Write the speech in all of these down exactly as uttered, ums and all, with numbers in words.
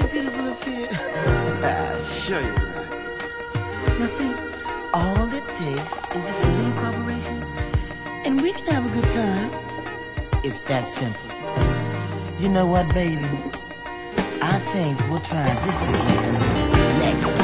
beautiful affair. Sure you're right. Now see, all it takes is just a little cooperation, and we can have a good time. It's that simple. You know what, baby? I think we'll try this again next week.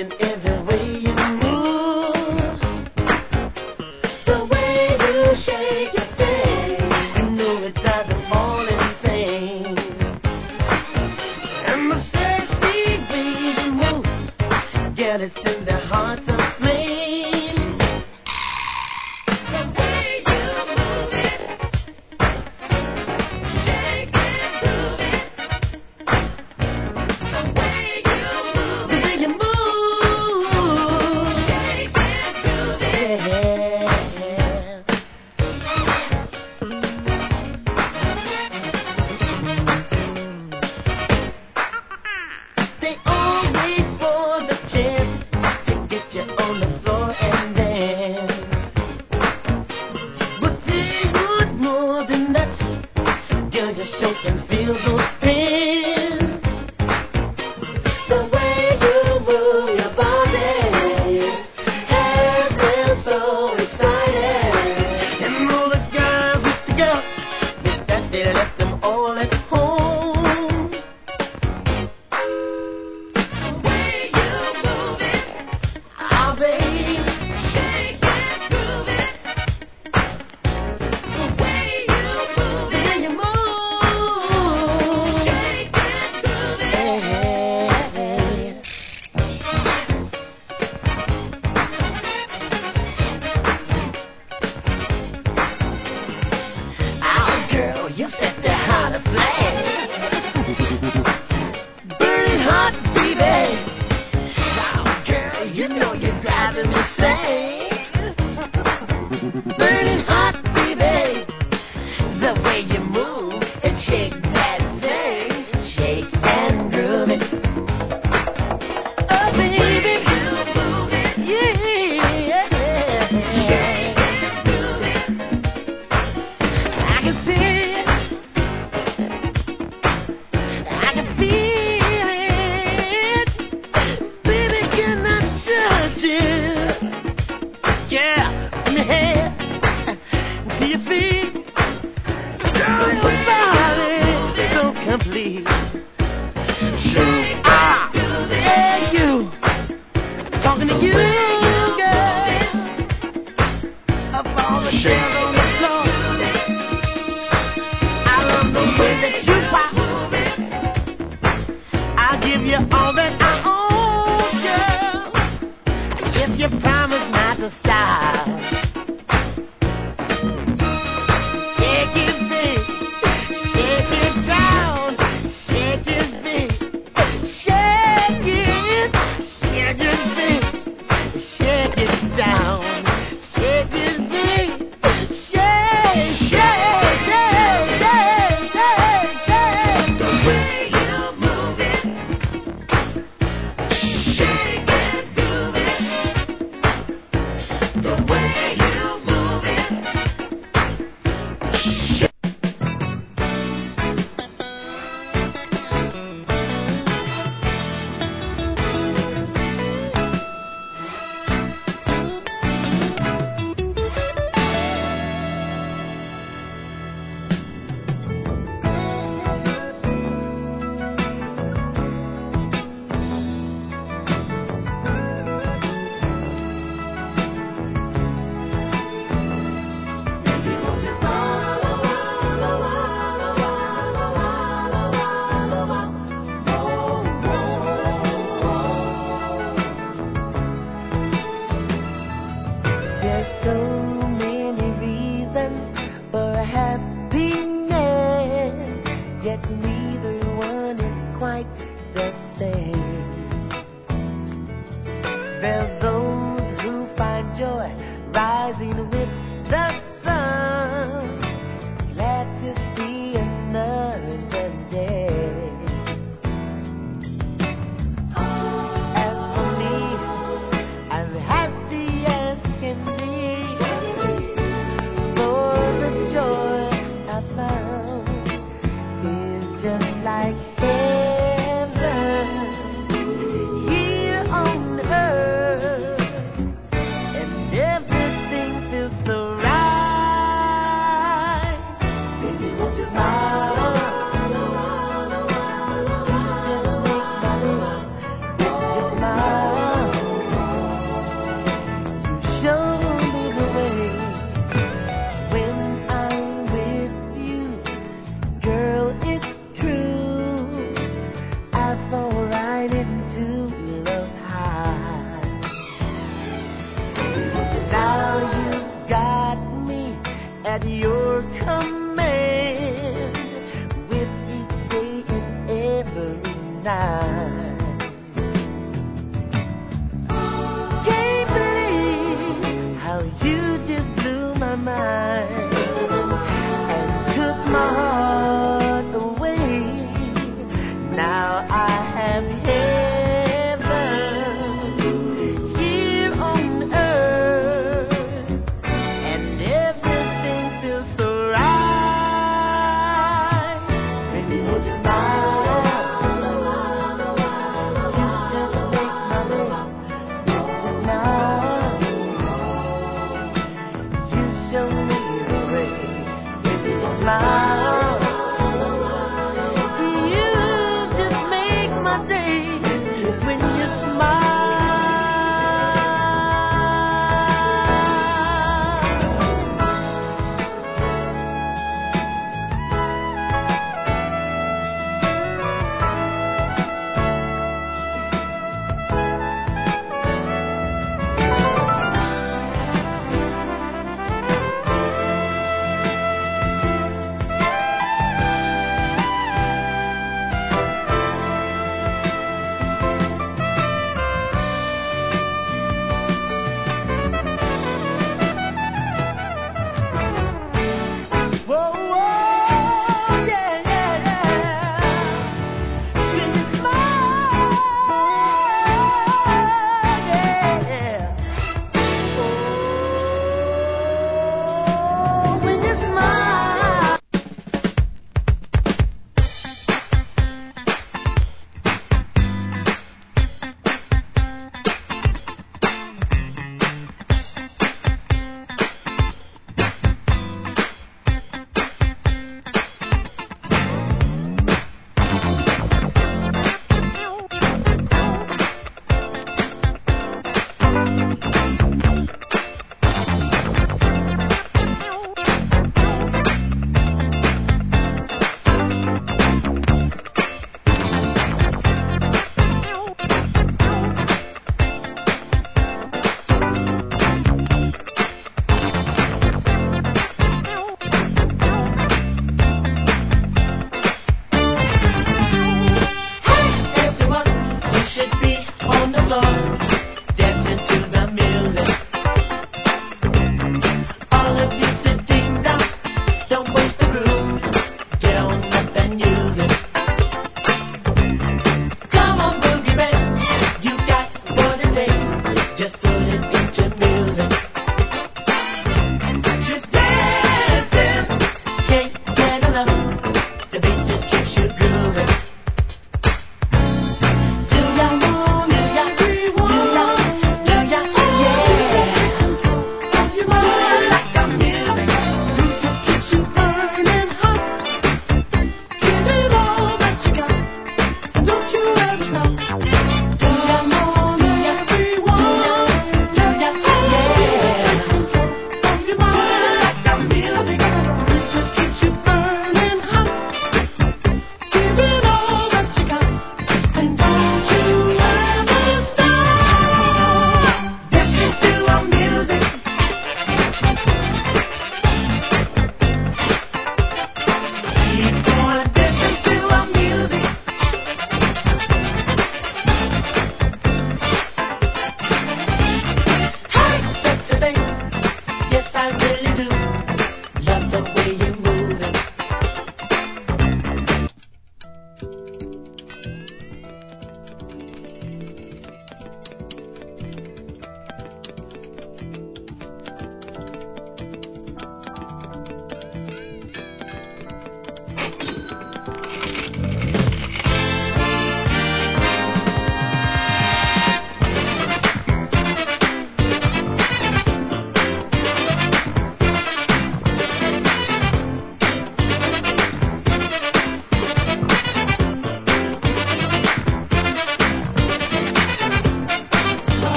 in every way you move, the way you shake your face. You know it drives them all insane. And the sexy way you move, girl, it's in their hearts aflame. The way you move it, shake and move it. The way you move it, the way you move, shake and move it. They all wait for the chance to get you on the floor and dance. But they want more than that. Girl, just shake and feel those pins. The way you move your body has them so excited. And all the guys with the girls wish that they left them all at home. The way you move it, ah, babe, shake and move it. The way you move it, the way you move, shake and move it. Oh, girl, you set the heart aflame. Burning hot, baby. Oh, girl, you know you're driving me insane. Burning hot, baby. The way you move and shake that thing, shake and groove it. Oh, baby, you move it, yeah. Shake and groove it. I can see it. I can feel it. Baby, can I touch it? Yeah, from your head to your feet. Girl, your body so complete. Ah, yeah, you. Talking to you, girl. Of all the girls on the floor, I love the way that you pop. I'll give you all that I own, girl, if you promise not to stop. Shake it big, shake it down, shake it big, shake it, shake it big, shake it down, shake it big, shake, shake, shake, shake, shake, shake. The way you move it, shake and move it. The way you move it, shake. There's so many reasons for happiness, yet neither one is quite the same. There's those who find joy rising with the sun, glad to see another day. As for me, I'm happy as can be, for the joy I found is just like heaven. night. Can't believe how you just blew my mind and took my heart away. Now I have heaven here on earth, and everything feels so right when you smile.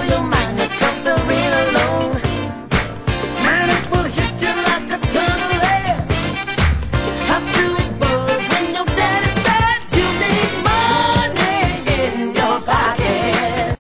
your mind.